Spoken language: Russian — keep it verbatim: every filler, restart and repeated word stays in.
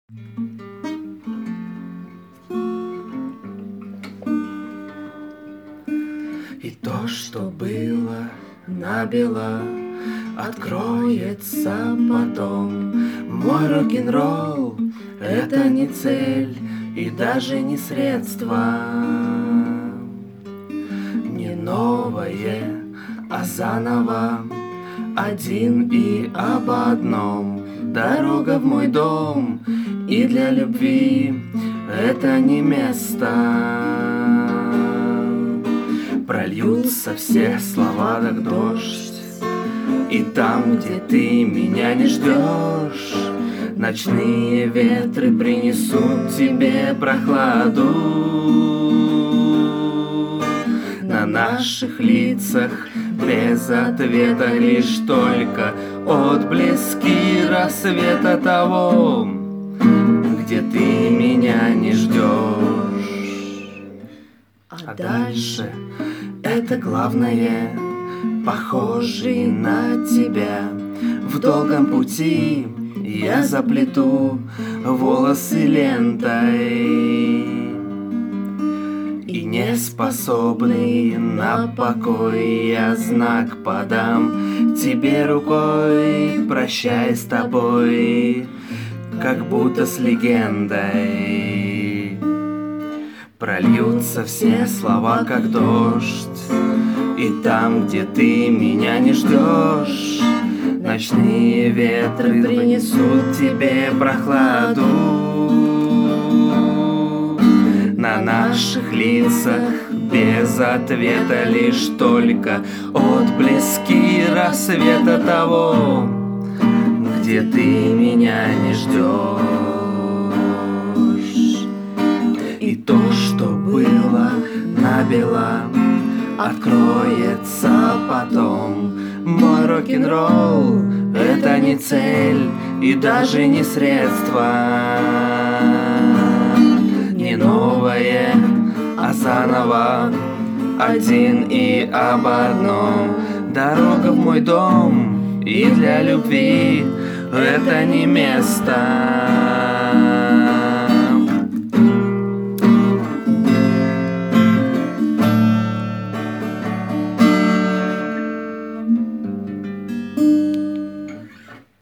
И то, что было набело, откроется потом. Мой рок-н-ролл — это не цель и даже не средство, не новое, а заново, один и об одном. Дорога в мой дом, и для любви это не место. Прольются все слова, как дождь, и там, где ты меня не ждешь, ночные ветры принесут тебе прохладу. На наших лицах без ответа лишь только отблески рассвета того, где ты меня не ждешь. А дальше это главное, похожий на тебя. В долгом пути я заплету волосы лентой, и не способный на покой я знак подам тебе рукой. Прощай с тобой, как будто с легендой. Прольются все слова, как дождь, и там, где ты меня не ждешь, ночные ветры принесут тебе прохладу. На наших лицах без ответа лишь только отблески рассвета того, где ты меня не ждешь. И то, что было набело, откроется потом. Мой рок-н-ролл — это не цель и даже не средство, не новое, а заново, один и об одном. Дорога в мой дом, и для любви это не место.